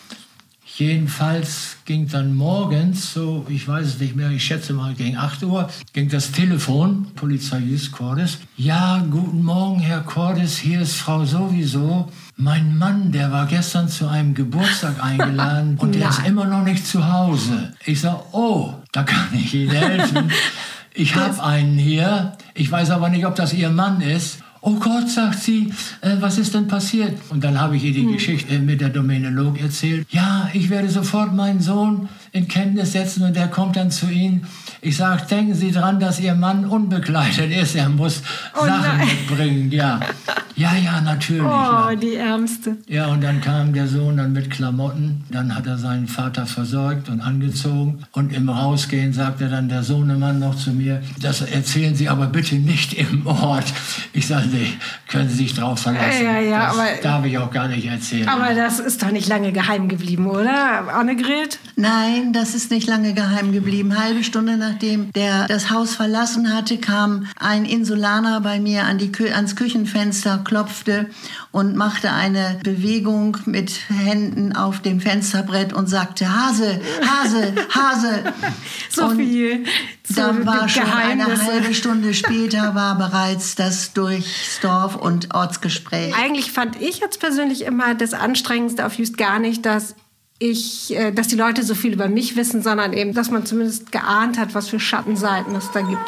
Jedenfalls ging dann morgens, so, ich weiß es nicht mehr, ich schätze mal gegen acht Uhr, ging das Telefon, Polizei Jüst Cordes. Ja, guten Morgen, Herr Cordes, hier ist Frau sowieso. Mein Mann, der war gestern zu einem Geburtstag eingeladen und der ist immer noch nicht zu Hause. Ich sag, oh, da kann ich Ihnen helfen. Ich habe einen hier, ich weiß aber nicht, ob das Ihr Mann ist. Oh Gott, sagt sie, äh, was ist denn passiert? Und dann habe ich ihr die hm. Geschichte mit der Domäne Log erzählt. Ja, ich werde sofort meinen Sohn in Kenntnis setzen und der kommt dann zu Ihnen. Ich sage, denken Sie dran, dass Ihr Mann unbekleidet ist. Er muss oh Sachen nein. mitbringen. Ja, ja, ja, natürlich. Oh, ja. Die Ärmste. Ja, und dann kam der Sohn dann mit Klamotten. Dann hat er seinen Vater versorgt und angezogen. Und im Rausgehen sagte dann der Sohnemann noch zu mir, das erzählen Sie aber bitte nicht im Ort. Ich sage, nee, können Sie sich drauf verlassen. Ja, ja, das aber, darf ich auch gar nicht erzählen. Aber das ist doch nicht lange geheim geblieben, oder, Annegret? Nein, das ist nicht lange geheim geblieben. Halbe Stunde nachdem der das Haus verlassen hatte, kam ein Insulaner bei mir an die Kü- ans Küchenfenster, klopfte und machte eine Bewegung mit Händen auf dem Fensterbrett und sagte, Hase, Hase, Hase. So und viel. So dann war schon eine halbe Stunde später war bereits das durchs Dorf und Ortsgespräch. Eigentlich fand ich jetzt persönlich immer das Anstrengendste auf Jüst gar nicht, dass ich, dass die Leute so viel über mich wissen, sondern eben, dass man zumindest geahnt hat, was für Schattenseiten es da gibt.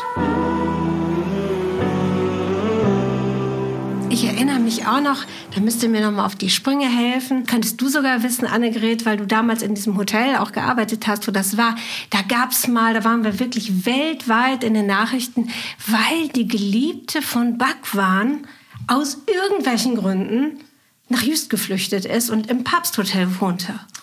Ich erinnere mich auch noch, da müsst ihr mir noch mal auf die Sprünge helfen. Könntest du sogar wissen, Annegret, weil du damals in diesem Hotel auch gearbeitet hast, wo das war. Da gab's mal, da waren wir wirklich weltweit in den Nachrichten, weil die Geliebte von Bhagwan aus irgendwelchen Gründen nach Jüst geflüchtet ist und im Papsthotel wohnte.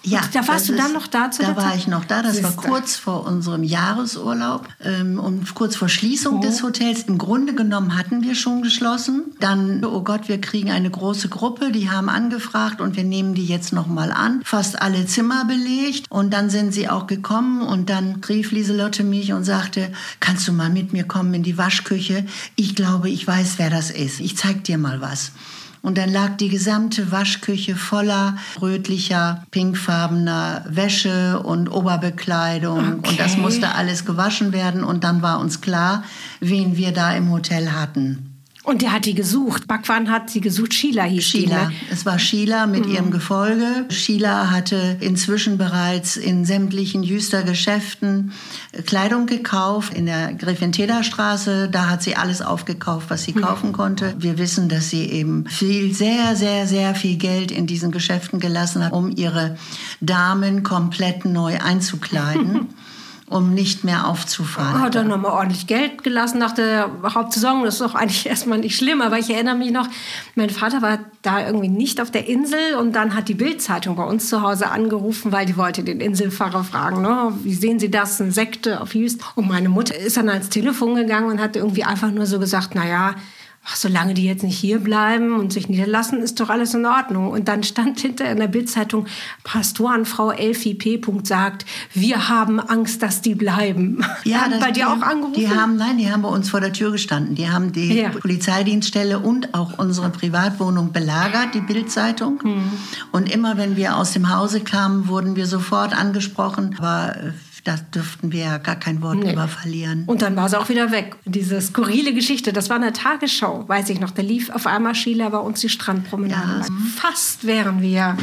Ja, und da warst du dann noch da zu Da der war Zeit? ich noch da. Das war Siehste. kurz vor unserem Jahresurlaub ähm, und kurz vor Schließung Oh. des Hotels. Im Grunde genommen hatten wir schon geschlossen. Dann, oh Gott, wir kriegen eine große Gruppe. Die haben angefragt und wir nehmen die jetzt noch mal an. Fast alle Zimmer belegt. Und dann sind sie auch gekommen und dann rief Lieselotte mich und sagte, kannst du mal mit mir kommen in die Waschküche? Ich glaube, ich weiß, wer das ist. Ich zeig dir mal was. Und dann lag die gesamte Waschküche voller rötlicher, pinkfarbener Wäsche und Oberbekleidung. Okay. Und das musste alles gewaschen werden. Und dann war uns klar, wen wir da im Hotel hatten. Und der hat die gesucht. Bhagwan hat sie gesucht. Sheila hieß Sheila. die, ne? Es war Sheila mit ihrem Gefolge. Sheila hatte inzwischen bereits in sämtlichen Jüster Geschäften Kleidung gekauft. In der Gräfin-Teda-Straße, da hat sie alles aufgekauft, was sie kaufen konnte. Wir wissen, dass sie eben viel, sehr, sehr, sehr viel Geld in diesen Geschäften gelassen hat, um ihre Damen komplett neu einzukleiden. um nicht mehr aufzufallen. Hat er nochmal ordentlich Geld gelassen nach der Hauptsaison. Das ist doch eigentlich erstmal nicht schlimm. Aber ich erinnere mich noch, mein Vater war da irgendwie nicht auf der Insel. Und dann hat die Bild-Zeitung bei uns zu Hause angerufen, weil die wollte den Inselpfarrer fragen, ne? Wie sehen Sie das, eine Sekte auf Jüst? Und meine Mutter ist dann ans Telefon gegangen und hat irgendwie einfach nur so gesagt, naja, ach, solange die jetzt nicht hier bleiben und sich niederlassen, ist doch alles in Ordnung. Und dann stand hinter in der Bildzeitung, Pastorenfrau Elfie P. sagt, wir haben Angst, dass die bleiben. Ja, haben das, bei dir die, auch angerufen? Die haben, nein, die haben bei uns vor der Tür gestanden. Die haben die Ja. Polizeidienststelle und auch unsere Privatwohnung belagert, die Bildzeitung. Mhm. Und immer, wenn wir aus dem Hause kamen, wurden wir sofort angesprochen. Aber äh, da dürften wir ja gar kein Wort Nee. drüber verlieren. Und dann war sie auch wieder weg. Diese skurrile Geschichte, das war eine Tagesschau, weiß ich noch. Da lief auf einmal Sheila bei uns die Strandpromenade. Ja. Fast wären wir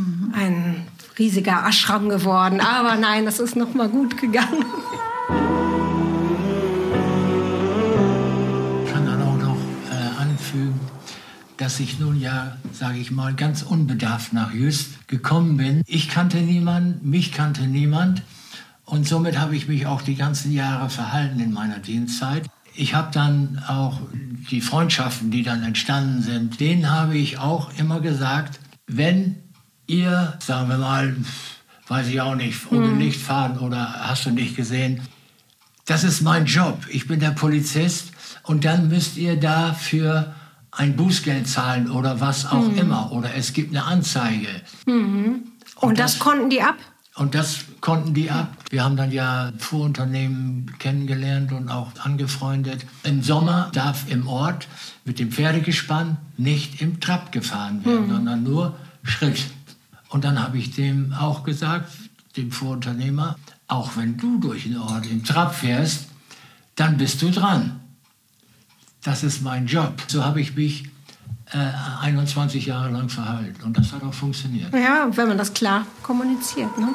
ein riesiger Ashram geworden. Aber nein, das ist noch mal gut gegangen. Ich kann dann auch noch äh, anfügen, dass ich nun ja, sage ich mal, ganz unbedarft nach Jüst gekommen bin. Ich kannte niemanden, mich kannte niemand. Und somit habe ich mich auch die ganzen Jahre verhalten in meiner Dienstzeit. Ich habe dann auch die Freundschaften, die dann entstanden sind, denen habe ich auch immer gesagt, wenn ihr, sagen wir mal, weiß ich auch nicht, ohne Mhm. Licht fahren oder hast du nicht gesehen, das ist mein Job. Ich bin der Polizist und dann müsst ihr dafür ein Bußgeld zahlen oder was auch Mhm. immer. Oder es gibt eine Anzeige. Mhm. Und, und das, das konnten die ab? Und das konnten die ab. Wir haben dann ja Fuhrunternehmen kennengelernt und auch angefreundet. Im Sommer darf im Ort mit dem Pferdegespann nicht im Trab gefahren werden, mhm. sondern nur Schritt. Und dann habe ich dem auch gesagt, dem Fuhrunternehmer, auch wenn du durch den Ort im Trab fährst, dann bist du dran. Das ist mein Job. So habe ich mich äh, einundzwanzig Jahre lang verhalten. Und das hat auch funktioniert. Ja, wenn man das klar kommuniziert. Ne?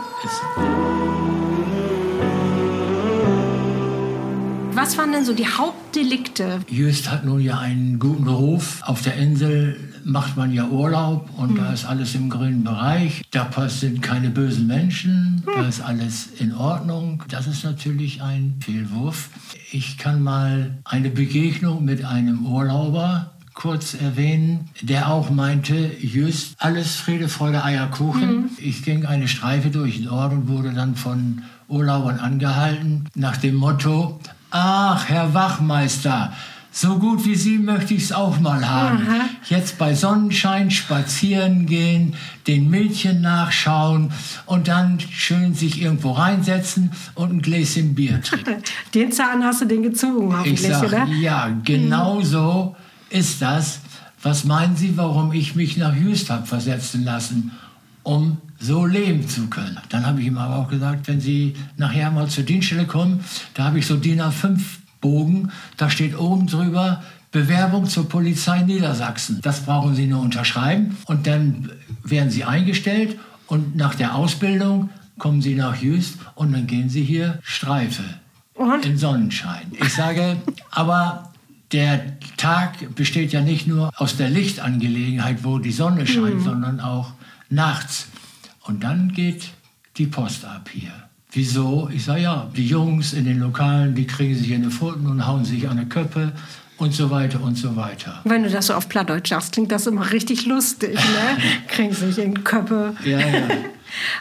Was waren denn so die Hauptdelikte? Jüst hat nun ja einen guten Ruf. Auf der Insel macht man ja Urlaub und hm. da ist alles im grünen Bereich. Da sind keine bösen Menschen, hm. da ist alles in Ordnung. Das ist natürlich ein Fehlwurf. Ich kann mal eine Begegnung mit einem Urlauber kurz erwähnen, der auch meinte, Jüst, alles Friede, Freude, Eierkuchen. Mhm. Ich ging eine Streife durch den Ort und wurde dann von Urlaubern angehalten nach dem Motto, ach, Herr Wachmeister, so gut wie Sie möchte ich es auch mal haben. Aha. Jetzt bei Sonnenschein spazieren gehen, den Mädchen nachschauen und dann schön sich irgendwo reinsetzen und ein Gläschen Bier trinken. Den Zahn hast du den gezogen, hoffentlich, ich sag, oder? Ja, genau mhm. so ist das. Was meinen Sie, warum ich mich nach Jüst habe versetzen lassen, um so leben zu können? Dann habe ich ihm aber auch gesagt, wenn Sie nachher mal zur Dienststelle kommen, da habe ich so D I N A fünf Bogen, da steht oben drüber Bewerbung zur Polizei Niedersachsen. Das brauchen Sie nur unterschreiben und dann werden Sie eingestellt und nach der Ausbildung kommen Sie nach Jüst und dann gehen Sie hier Streife und? in Sonnenschein. Ich sage, aber der Tag besteht ja nicht nur aus der Lichtangelegenheit, wo die Sonne scheint, mhm. sondern auch nachts. Und dann geht die Post ab hier. Wieso? Ich sage, ja, die Jungs in den Lokalen, die kriegen sich in die Pfoten und hauen sich an die Köppe und so weiter und so weiter. Wenn du das so auf Plattdeutsch sagst, klingt das immer richtig lustig, ne? Kriegen sich in die Köppe. Ja, ja.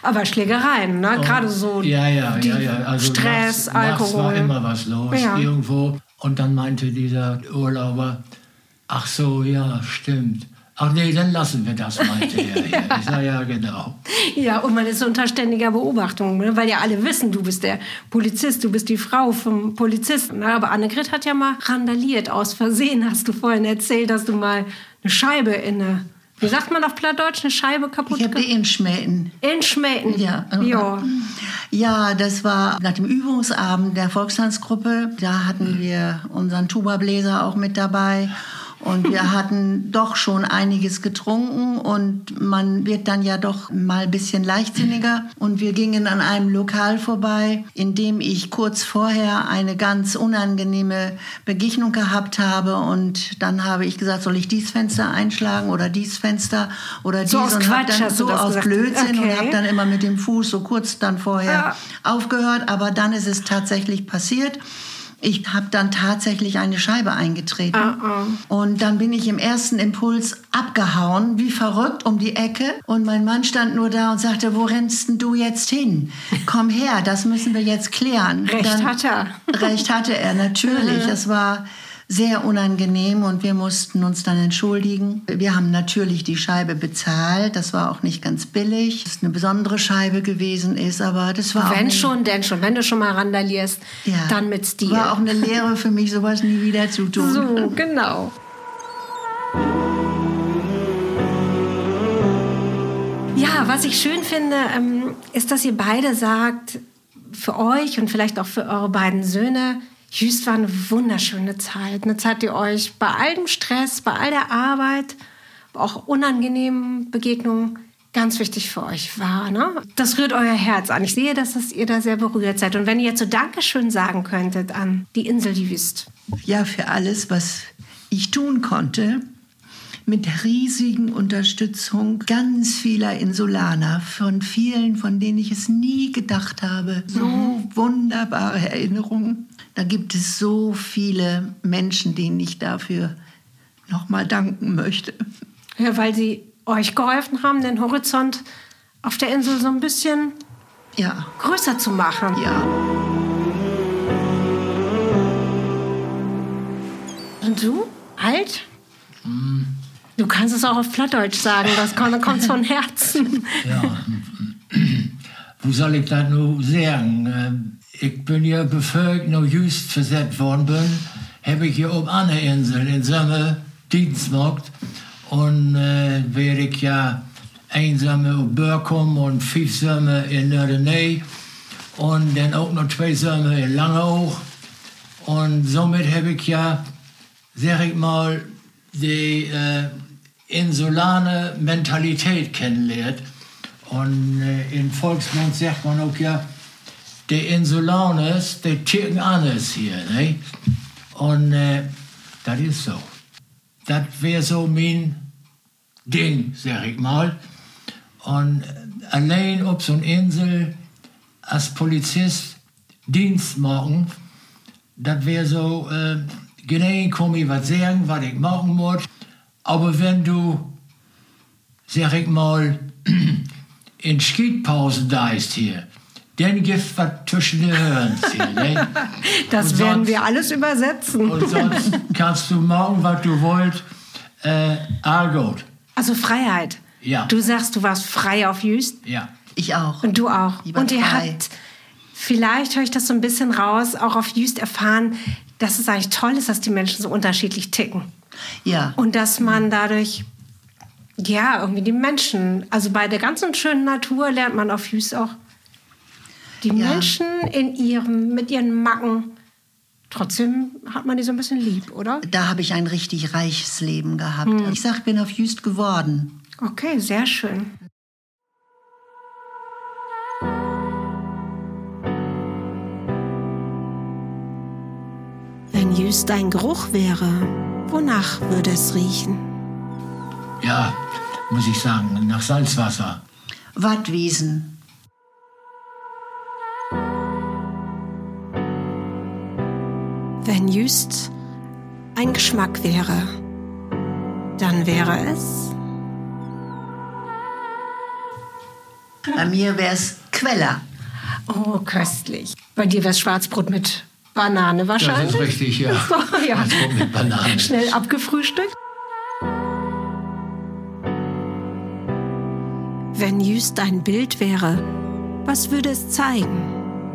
Aber Schlägereien, ne? Gerade so ja, ja, ja, ja. Also Stress, nachts, Alkohol. Nachts war immer was los ja. irgendwo. Und dann meinte dieser Urlauber, ach so, ja, stimmt. Ach nee, dann lassen wir das, meinte er. ja. Ich sage, ja, genau. Ja, und man ist unter ständiger Beobachtung, ne? Weil ja alle wissen, du bist der Polizist, du bist die Frau vom Polizisten. Ne? Aber Annegret hat ja mal randaliert, aus Versehen, hast du vorhin erzählt, dass du mal eine Scheibe in eine, wie sagt man auf Plattdeutsch, eine Scheibe kaputt Ich habe die inschmähten. Inschmähten? Ja. ja. Ja, das war nach dem Übungsabend der Volkstanzgruppe. Da hatten wir unseren Tubabläser auch mit dabei. Und wir hatten doch schon einiges getrunken und man wird dann ja doch mal ein bisschen leichtsinniger. Und wir gingen an einem Lokal vorbei, in dem ich kurz vorher eine ganz unangenehme Begegnung gehabt habe. Und dann habe ich gesagt, soll ich dies Fenster einschlagen oder dies Fenster oder dies? So aus und Quatsch dann hast du so das aus gesagt. Blödsinn Okay. und habe dann immer mit dem Fuß so kurz dann vorher Ja. aufgehört. Aber dann ist es tatsächlich passiert. Ich habe dann tatsächlich eine Scheibe eingetreten. Uh-uh. Und dann bin ich im ersten Impuls abgehauen, wie verrückt, um die Ecke. Und mein Mann stand nur da und sagte, wo rennst denn du jetzt hin? Komm her, das müssen wir jetzt klären. Recht dann, hat er. Recht hatte er, natürlich. Es war sehr unangenehm und wir mussten uns dann entschuldigen. Wir haben natürlich die Scheibe bezahlt. Das war auch nicht ganz billig. Das ist eine besondere Scheibe gewesen ist, aber das war auch Wenn eine, schon, denn schon. Wenn du schon mal randalierst, ja, dann mit Stil. War auch eine Lehre für mich, sowas nie wieder zu tun. So, genau. Ja, was ich schön finde, ähm, ist, dass ihr beide sagt, für euch und vielleicht auch für eure beiden Söhne, Jüst war eine wunderschöne Zeit. Eine Zeit, die euch bei all dem Stress, bei all der Arbeit, auch unangenehmen Begegnungen ganz wichtig für euch war. Ne? Das rührt euer Herz an. Ich sehe, dass das ihr da sehr berührt seid. Und wenn ihr jetzt so Dankeschön sagen könntet an die Insel Jüst. Ja, für alles, was ich tun konnte, mit riesigen Unterstützung ganz vieler Insulaner, von vielen, von denen ich es nie gedacht habe. So mhm. wunderbare Erinnerungen. Da gibt es so viele Menschen, denen ich dafür nochmal danken möchte. Ja, weil sie euch geholfen haben, den Horizont auf der Insel so ein bisschen ja. größer zu machen. Ja. Und du, alt? Mm. Du kannst es auch auf Plattdeutsch sagen, das kommt von Herzen. Ja, wo soll ich das nur sagen? Ich bin ja bevor ich noch just versetzt worden bin, habe ich hier oben an der Insel in Sommer Dienst gemacht. Und äh, werde ich ja einsame auf Börkum und fünf Sommer in Norderney und dann auch noch zwei Sommer in Langeoog. Und somit habe ich ja, sag ich mal, die äh, insulane Mentalität kennengelernt. Und äh, in Volksmund sagt man auch ja, die Insulaners, die ticken anders hier. Ne? Und äh, das ist so. Das wäre so mein Ding, sag ich mal. Und allein auf so einer Insel als Polizist Dienst machen, das wäre so, äh, genau kann ich was sagen, was ich machen muss. Aber wenn du, sag ich mal, in Schiedpausen da ist hier, dann gibt was zwischen den Hören. Ne? Das und werden sonst, wir alles übersetzen. Und sonst kannst du machen, was du wollt. Äh, gut. Also Freiheit. Ja. Du sagst, du warst frei auf Jüst. Ja. Ich auch. Und du auch. Ich war und ihr frei. habt, vielleicht höre ich das so ein bisschen raus, auch auf Jüst erfahren, dass es eigentlich toll ist, dass die Menschen so unterschiedlich ticken. Ja. Und dass man dadurch, ja, irgendwie die Menschen, also bei der ganzen schönen Natur lernt man auf Jüst auch die Ja. Menschen in ihrem, mit ihren Macken. Trotzdem hat man die so ein bisschen lieb, oder? Da habe ich ein richtig reiches Leben gehabt. Hm. Ich sag, ich bin auf Jüst geworden. Okay, sehr schön. Wenn Jüst ein Geruch wäre, wonach würde es riechen? Ja, muss ich sagen, nach Salzwasser. Wattwiesen. Wenn Jüst ein Geschmack wäre, dann wäre es Bei mir wäre es Queller. Oh, köstlich. Bei dir wäre es Schwarzbrot mit Banane wahrscheinlich. Das ist richtig, ja. So, ja. Schwarzbrot mit Banane. Schnell abgefrühstückt. Wenn Jüst ein Bild wäre, was würde es zeigen?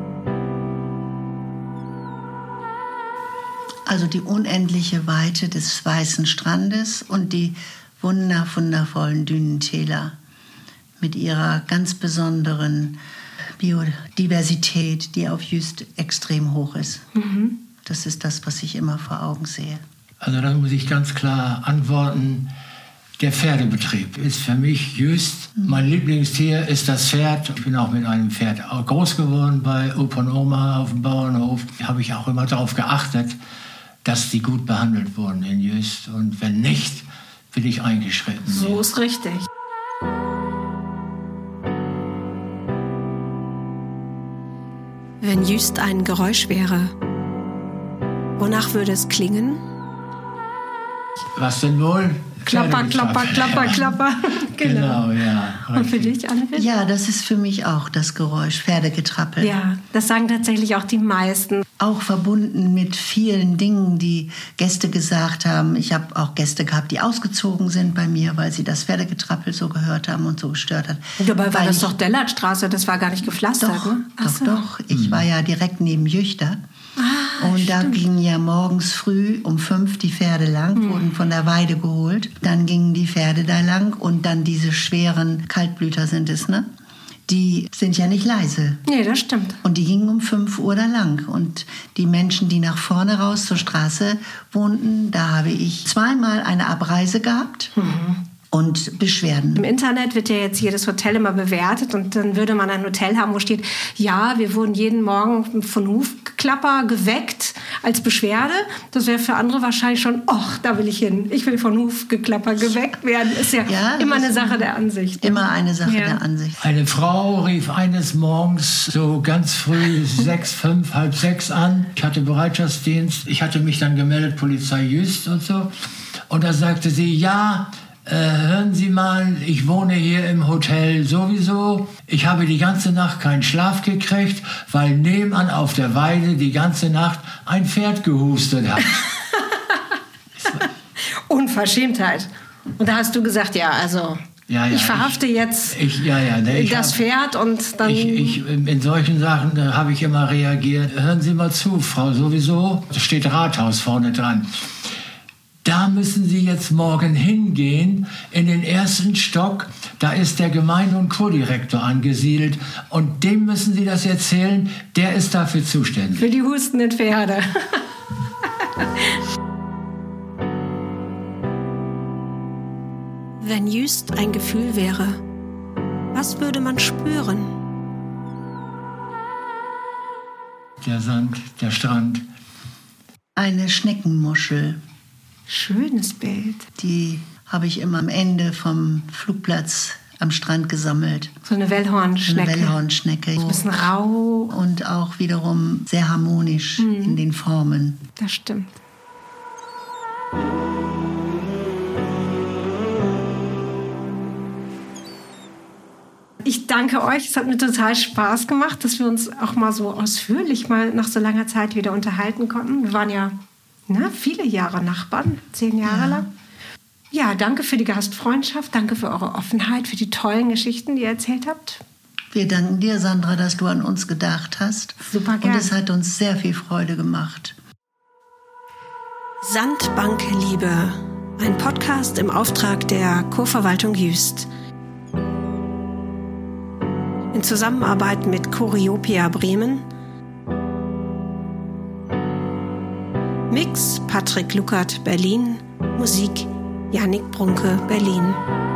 Also die unendliche Weite des weißen Strandes und die wunder, wundervollen Dünentäler mit ihrer ganz besonderen Biodiversität, die auf Jüst extrem hoch ist. Mhm. Das ist das, was ich immer vor Augen sehe. Also da muss ich ganz klar antworten, der Pferdebetrieb ist für mich Jüst. Mhm. Mein Lieblingstier ist das Pferd. Ich bin auch mit einem Pferd groß geworden bei Opa und Oma auf dem Bauernhof. Da habe ich auch immer darauf geachtet, dass die gut behandelt wurden in Jüst. Und wenn nicht, bin ich eingeschritten. So ist richtig. Wenn Jüst ein Geräusch wäre, wonach würde es klingen? Was denn wohl? Klapper, klapper, klapper, klapper. Genau, ja. Und für dich, Annette? Ja, das ist für mich auch das Geräusch, Pferdegetrappel. Ja, das sagen tatsächlich auch die meisten. Auch verbunden mit vielen Dingen, die Gäste gesagt haben. Ich habe auch Gäste gehabt, die ausgezogen sind bei mir, weil sie das Pferdegetrappel so gehört haben und so gestört hat. Und dabei war weil das ich, doch Dellertstraße, das war gar nicht gepflastert, doch, ne? Doch, so. doch. Ich mhm. war ja direkt neben Jüchter. Ah, und stimmt. da gingen ja morgens früh um fünf die Pferde lang, mhm. wurden von der Weide geholt. Dann gingen die Pferde da lang und dann diese schweren Kaltblüter sind es, ne? Die sind ja nicht leise. Nee, das stimmt. Und die gingen um fünf Uhr da lang. Und die Menschen, die nach vorne raus zur Straße wohnten, da habe ich zweimal eine Abreise gehabt. Mhm. Und Beschwerden. Im Internet wird ja jetzt jedes Hotel immer bewertet und dann würde man ein Hotel haben, wo steht, ja, wir wurden jeden Morgen von Hufklapper geweckt als Beschwerde. Das wäre für andere wahrscheinlich schon, ach, da will ich hin. Ich will von Hufgeklapper geweckt werden. Ist ja, ja immer eine Sache der Ansicht. Immer eine Sache ja. der Ansicht. Eine Frau rief eines Morgens so ganz früh sechs, fünf, halb sechs an. Ich hatte Bereitschaftsdienst. Ich hatte mich dann gemeldet, Polizei Jüst und so. Und da sagte sie, ja, Äh, hören Sie mal, ich wohne hier im Hotel sowieso. Ich habe die ganze Nacht keinen Schlaf gekriegt, weil nebenan auf der Weide die ganze Nacht ein Pferd gehustet hat. Unverschämtheit. Und da hast du gesagt, ja, also ja, ja, ich verhafte ich, jetzt ich, ja, ja, ne, ich das hab, Pferd und dann... Ich, ich, in solchen Sachen äh, habe ich immer reagiert. Hören Sie mal zu, Frau sowieso, da steht Rathaus vorne dran. Da müssen Sie jetzt morgen hingehen, in den ersten Stock, da ist der Gemeinde- und Kurdirektor angesiedelt und dem müssen Sie das erzählen, der ist dafür zuständig. Für die hustenden Pferde. Wenn Jüst ein Gefühl wäre, was würde man spüren? Der Sand, der Strand. Eine Schneckenmuschel. Schönes Bild. Die habe ich immer am Ende vom Flugplatz am Strand gesammelt. So eine Wellhornschnecke. Eine Wellhornschnecke. Ein bisschen rau. Und auch wiederum sehr harmonisch hm. in den Formen. Das stimmt. Ich danke euch. Es hat mir total Spaß gemacht, dass wir uns auch mal so ausführlich mal nach so langer Zeit wieder unterhalten konnten. Wir waren ja Na, viele Jahre Nachbarn, zehn Jahre ja. lang. Ja, danke für die Gastfreundschaft, danke für eure Offenheit, für die tollen Geschichten, die ihr erzählt habt. Wir danken dir, Sandra, dass du an uns gedacht hast. Super gerne. Und es hat uns sehr viel Freude gemacht. Sandbankliebe, ein Podcast im Auftrag der Kurverwaltung Jüst. In Zusammenarbeit mit Choreopia Bremen. Mix Patrick Luckert, Berlin. Musik Jannik Brunke, Berlin.